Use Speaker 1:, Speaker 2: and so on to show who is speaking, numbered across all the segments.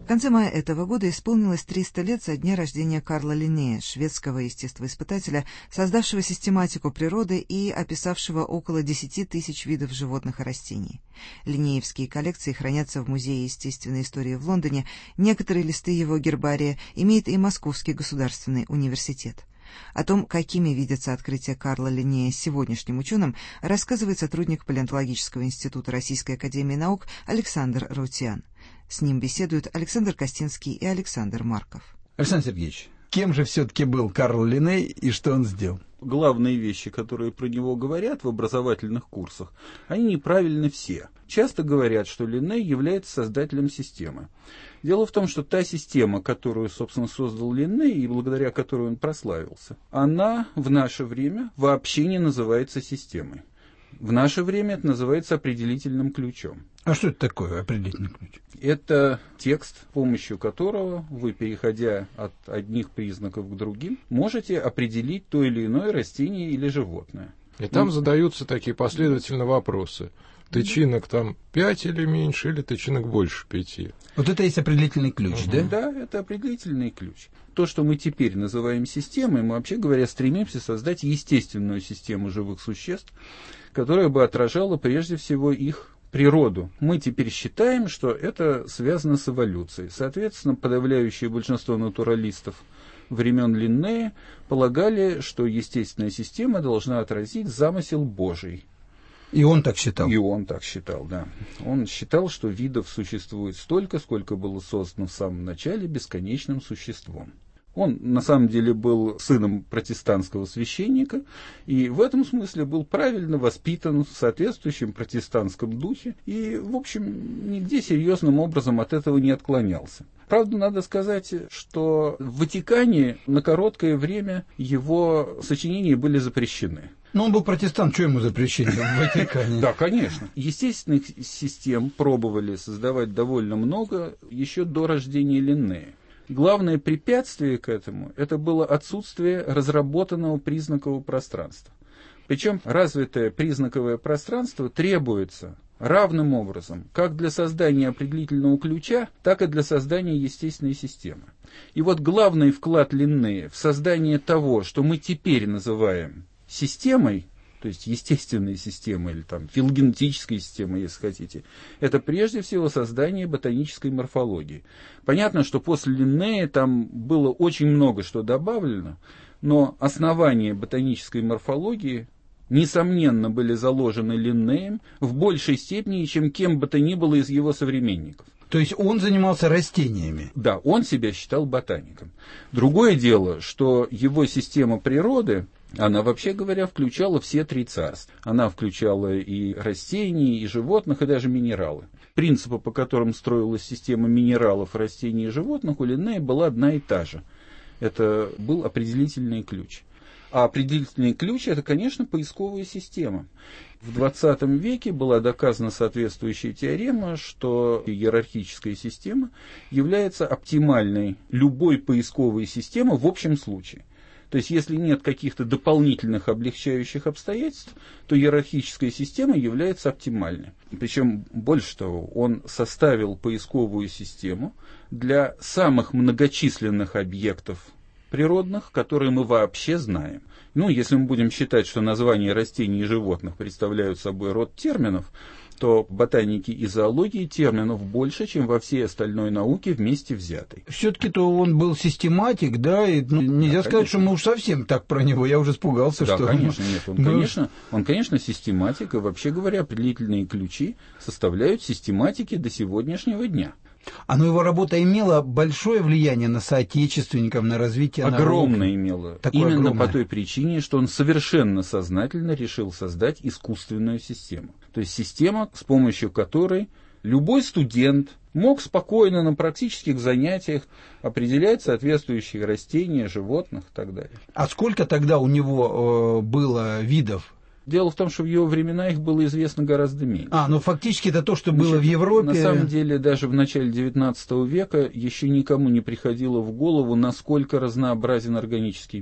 Speaker 1: В конце мая этого года исполнилось 300 лет со дня рождения Карла Линнея, шведского естествоиспытателя, создавшего систематику природы и описавшего около 10 тысяч видов животных и растений. Линнеевские коллекции хранятся в Музее естественной истории в Лондоне, некоторые листы его гербария имеет и Московский государственный университет. О том, какими видятся открытия Карла Линнея сегодняшним ученым, рассказывает сотрудник Палеонтологического института Российской академии наук Александр Раутиан. С ним беседуют Александр Костинский и Александр Марков.
Speaker 2: Александр Сергеевич, кем же все-таки был Карл Линней и что он сделал?
Speaker 3: Главные вещи, которые про него говорят в образовательных курсах, они неправильны все. Часто говорят, что Линней является создателем системы. Дело в том, что та система, которую, собственно, создал Линней и благодаря которой он прославился, она в наше время вообще не называется системой. В наше время это называется определительным ключом.
Speaker 2: А что это такое определительный ключ?
Speaker 3: Это текст, с помощью которого вы, переходя от одних признаков к другим, можете определить то или иное растение или животное.
Speaker 4: И там задаются такие последовательно вопросы. Тычинок там 5 или меньше, или тычинок больше 5.
Speaker 2: Вот это есть определительный ключ, да?
Speaker 3: Да, это определительный ключ. То, что мы теперь называем системой, мы, вообще говоря, стремимся создать естественную систему живых существ, которая бы отражала прежде всего их природу. Мы теперь считаем, что это связано с эволюцией. Соответственно, подавляющее большинство натуралистов времен Линнея полагали, что естественная система должна отразить замысел Божий.
Speaker 2: И он так считал?
Speaker 3: И он так считал, да. Он считал, что видов существует столько, сколько было создано в самом начале бесконечным существом. Он, на самом деле, был сыном протестантского священника, и в этом смысле был правильно воспитан в соответствующем протестантском духе, и, в общем, нигде серьезным образом от этого не отклонялся. Правда, надо сказать, что в Ватикане на короткое время его сочинения были запрещены.
Speaker 2: Но он был протестант, что ему запрещение в Ватикане?
Speaker 3: Да, конечно. Естественных систем пробовали создавать довольно много еще до рождения Линнея. Главное препятствие к этому – это было отсутствие разработанного признакового пространства. Причем развитое признаковое пространство требуется равным образом как для создания определительного ключа, так и для создания естественной системы. И вот главный вклад Линнея в создание того, что мы теперь называем системой, то есть естественной системой или там филогенетической системой, если хотите, это прежде всего создание ботанической морфологии. Понятно, что после Линнея там было очень много что добавлено, но основания ботанической морфологии, несомненно, были заложены Линнеем в большей степени, чем кем бы то ни было из его современников.
Speaker 2: То есть он занимался растениями?
Speaker 3: Да, он себя считал ботаником. Другое дело, что его система природы, она, вообще говоря, включала все три царства. Она включала и растения, и животных, и даже минералы. Принципы, по которым строилась система минералов, растений и животных, у Линнея была одна и та же. Это был определительный ключ. А определительный ключ – это, конечно, поисковая система. В 20 веке была доказана соответствующая теорема, что иерархическая система является оптимальной любой поисковой системы в общем случае. То есть, если нет каких-то дополнительных облегчающих обстоятельств, то иерархическая система является оптимальной. Причем, больше того, он составил поисковую систему для самых многочисленных объектов природных, которые мы вообще знаем. Ну, если мы будем считать, что названия растений и животных представляют собой род терминов, то в ботанике и зоологии терминов больше, чем во всей остальной науке вместе взятой.
Speaker 2: Все-таки-то он был систематик, да, и нельзя сказать, что мы уж совсем так про него, я уже испугался,
Speaker 3: да,
Speaker 2: что...
Speaker 3: конечно, нет, он, конечно, систематик, и вообще говоря, определительные ключи составляют систематики до сегодняшнего дня.
Speaker 2: Но его работа имела большое влияние на соотечественников, на развитие науки?
Speaker 3: Огромное имело.
Speaker 2: Такое
Speaker 3: Именно
Speaker 2: огромное.
Speaker 3: по той причине, что он совершенно сознательно решил создать искусственную систему. То есть система, с помощью которой любой студент мог спокойно на практических занятиях определять соответствующие растения, животных и так далее.
Speaker 2: А сколько тогда у него было видов?
Speaker 3: Дело в том, что в его времена их было известно гораздо меньше.
Speaker 2: Но фактически это то, что было в Европе.
Speaker 3: На самом деле, даже в начале XIX века еще никому не приходило в голову, насколько разнообразен органический мир.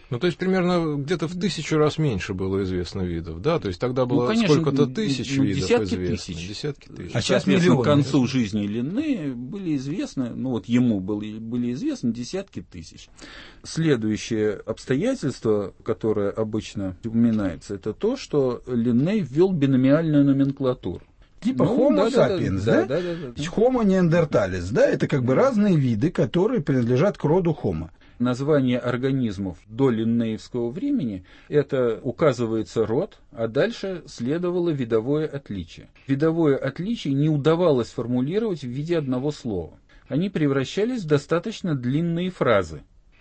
Speaker 4: Ну, то есть, примерно где-то в 1000 раз меньше было известно видов, да? То есть, тогда было
Speaker 3: конечно,
Speaker 4: сколько-то тысяч видов
Speaker 3: десятки
Speaker 4: известно.
Speaker 3: тысяч.
Speaker 4: Десятки тысяч.
Speaker 2: А сейчас
Speaker 3: Соответственно,
Speaker 2: миллионы.
Speaker 3: к концу жизни Линнея были известны, ему были известны десятки тысяч. Следующее обстоятельство, которое обычно упоминается, это то, что Линней ввел биномиальную номенклатуру.
Speaker 2: Типа Homo sapiens, да?
Speaker 3: Да.
Speaker 2: Homo neanderthalis, да? Это как бы разные виды, которые принадлежат к роду Homo.
Speaker 3: Название организмов до линнеевского времени – это указывается род, а дальше следовало видовое отличие. Видовое отличие не удавалось формулировать в виде одного слова. Они превращались в достаточно длинные фразы.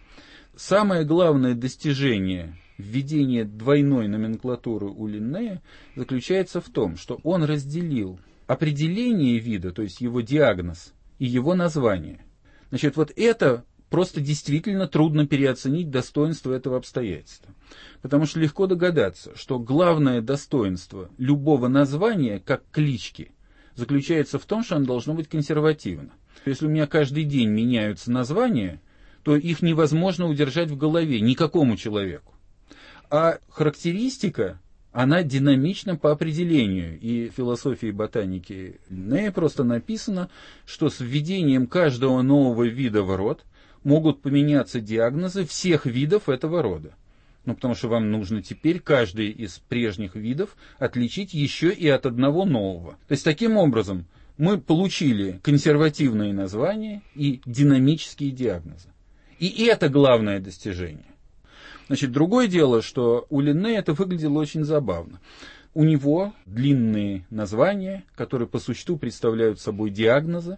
Speaker 3: Самое главное достижение введения двойной номенклатуры у Линнея заключается в том, что он разделил определение вида, то есть его диагноз, и его название. Значит, вот это просто действительно трудно переоценить достоинство этого обстоятельства. Потому что легко догадаться, что главное достоинство любого названия, как клички, заключается в том, что оно должно быть консервативно. Если у меня каждый день меняются названия, то их невозможно удержать в голове никакому человеку. А характеристика, она динамична по определению. И в философии ботаники Линнея просто написано, что с введением каждого нового вида в род могут поменяться диагнозы всех видов этого рода. Потому что вам нужно теперь каждый из прежних видов отличить еще и от одного нового. То есть, таким образом, мы получили консервативные названия и динамические диагнозы. И это главное достижение. Значит, другое дело, что у Линнея это выглядело очень забавно. У него длинные названия, которые по существу представляют собой диагнозы,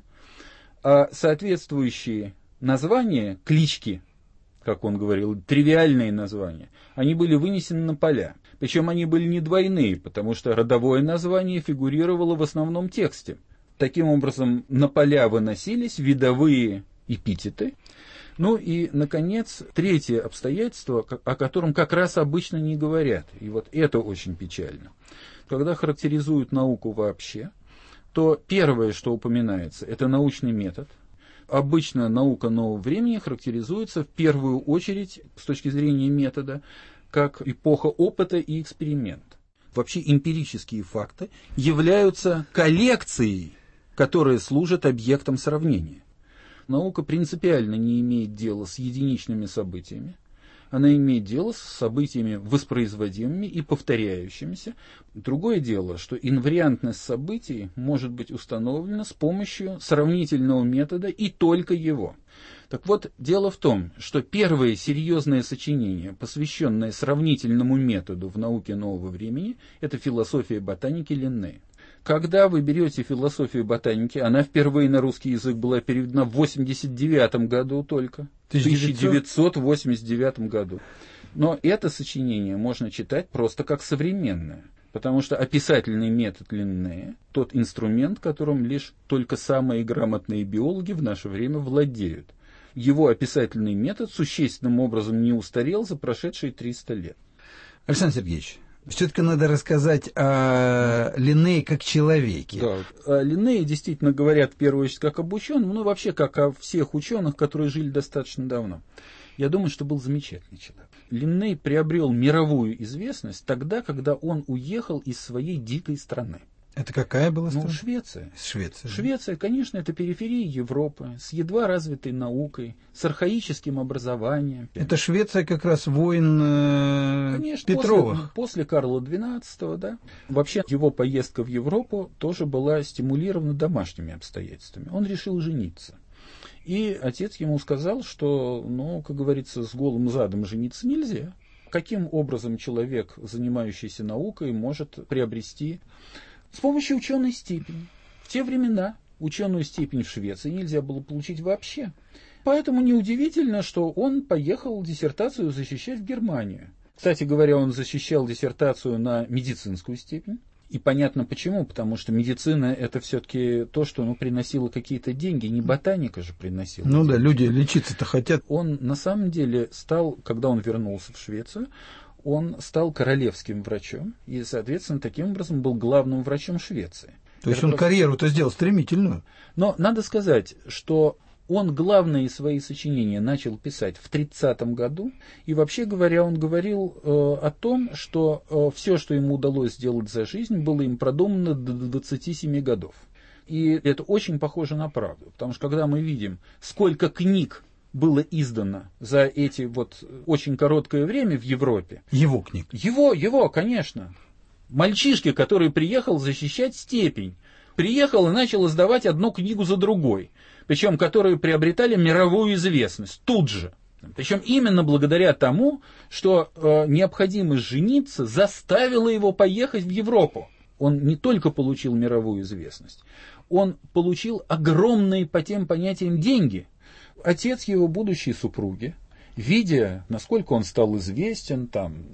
Speaker 3: а соответствующие названия, клички, как он говорил, тривиальные названия, они были вынесены на поля. Причем они были не двойные, потому что родовое название фигурировало в основном тексте. Таким образом, на поля выносились видовые эпитеты. Ну и, наконец, третье обстоятельство, о котором как раз обычно не говорят. И вот это очень печально. Когда характеризуют науку вообще, то первое, что упоминается, это научный метод. Обычно наука нового времени характеризуется в первую очередь, с точки зрения метода, как эпоха опыта и эксперимента. Вообще эмпирические факты являются коллекцией, которая служит объектом сравнения. Наука принципиально не имеет дела с единичными событиями. Она имеет дело с событиями воспроизводимыми и повторяющимися. Другое дело, что инвариантность событий может быть установлена с помощью сравнительного метода и только его. Так вот, дело в том, что первое серьезное сочинение, посвященное сравнительному методу в науке нового времени, это «Философия ботаники» Линнея. Когда вы берете философию ботаники, она впервые на русский язык была переведена в 1989 году только. В 1989 году. Но это сочинение можно читать просто как современное. Потому что описательный метод Линнея – тот инструмент, которым лишь только самые грамотные биологи в наше время владеют. Его описательный метод существенным образом не устарел за прошедшие 300 лет.
Speaker 2: Александр Сергеевич, все-таки надо рассказать о Линнее как человеке.
Speaker 3: Да, о Линнее действительно говорят в первую очередь как об ученом, но вообще как о всех ученых, которые жили достаточно давно. Я думаю, что был замечательный человек. Линней приобрел мировую известность тогда, когда он уехал из своей дикой страны.
Speaker 2: Это какая была страна?
Speaker 3: Швеция.
Speaker 2: Швеция.
Speaker 3: Швеция, конечно, это периферия Европы, с едва развитой наукой, с архаическим образованием.
Speaker 2: Это Швеция как раз воин
Speaker 3: конечно,
Speaker 2: Петровых.
Speaker 3: После Карла XII, да. Вообще, его поездка в Европу тоже была стимулирована домашними обстоятельствами. Он решил жениться. И отец ему сказал, что, как говорится, с голым задом жениться нельзя. Каким образом человек, занимающийся наукой, может приобрести... С помощью ученой степени. В те времена ученую степень в Швеции нельзя было получить вообще. Поэтому неудивительно, что он поехал диссертацию защищать в Германию. Кстати говоря, он защищал диссертацию на медицинскую степень. И понятно почему, потому что медицина это все-таки то, что приносило какие-то деньги, не ботаника же приносила.
Speaker 2: Ну да, люди лечиться-то хотят.
Speaker 3: Он на самом деле стал, когда он вернулся в Швецию, он стал королевским врачом и, соответственно, таким образом был главным врачом Швеции.
Speaker 2: То есть он карьеру-то сделал стремительную.
Speaker 3: Но надо сказать, что Он главные свои сочинения начал писать в 30-м году, и вообще говоря, он говорил о том, что все, что ему удалось сделать за жизнь, было им продумано до 27 годов. И это очень похоже на правду, потому что когда мы видим, сколько книг было издано за эти вот очень короткое время в Европе.
Speaker 2: Его книг.
Speaker 3: Его, конечно. Мальчишки, который приехал защищать степень, приехал и начал издавать одну книгу за другой, причем которые приобретали мировую известность тут же. Причем именно благодаря тому, что необходимость жениться заставила его поехать в Европу. Он не только получил мировую известность, он получил огромные по тем понятиям деньги. Отец его будущей супруги, видя, насколько он стал известен,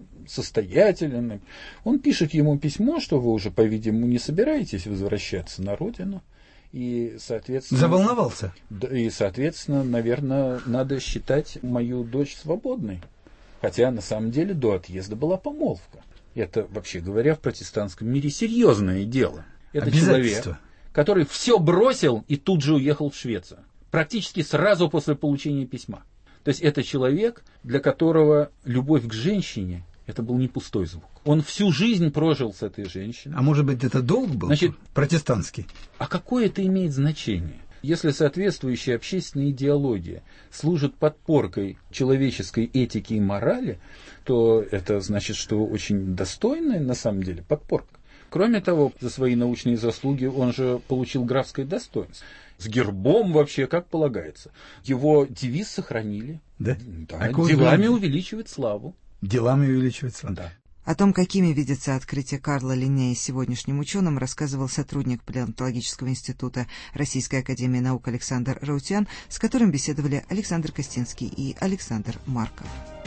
Speaker 3: состоятелен, он пишет ему письмо, что вы уже, по-видимому, не собираетесь возвращаться на родину. И, соответственно...
Speaker 2: Заволновался.
Speaker 3: И, соответственно, наверное, надо считать мою дочь свободной. Хотя, на самом деле, до отъезда была помолвка. Это, вообще говоря, в протестантском мире серьезное дело. Это человек, который все бросил и тут же уехал в Швецию. Практически сразу после получения письма. То есть это человек, для которого любовь к женщине – это был не пустой звук. Он всю жизнь прожил с этой женщиной.
Speaker 2: А может быть, это долг был? Значит, протестантский?
Speaker 3: А какое это имеет значение? Если соответствующая общественная идеология служит подпоркой человеческой этики и морали, то это значит, что очень достойная на самом деле подпорка. Кроме того, за свои научные заслуги он же получил графское достоинство. С гербом вообще, как полагается. Его девиз сохранили.
Speaker 2: Да?
Speaker 3: Делами увеличивать славу.
Speaker 2: Делами увеличивать славу.
Speaker 3: Да.
Speaker 1: О том, какими видятся открытия Карла Линнея сегодняшним ученым, рассказывал сотрудник Палеонтологического института Российской академии наук Александр Раутян, с которым беседовали Александр Костинский и Александр Марков.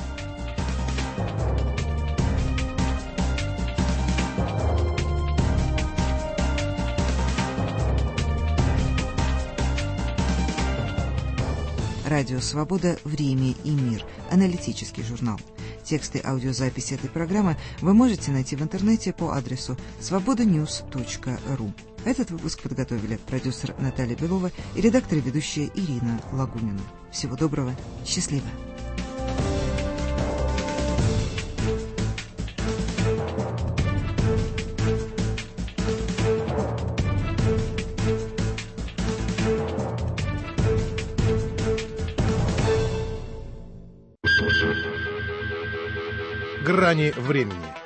Speaker 1: Радио «Свобода. Время и мир». Аналитический журнал. Тексты аудиозаписи этой программы вы можете найти в интернете по адресу svobodanews.ru. Этот выпуск подготовили продюсер Наталья Белова и редактор и ведущая Ирина Лагунина. Всего доброго. Счастливо.
Speaker 5: Грани времени.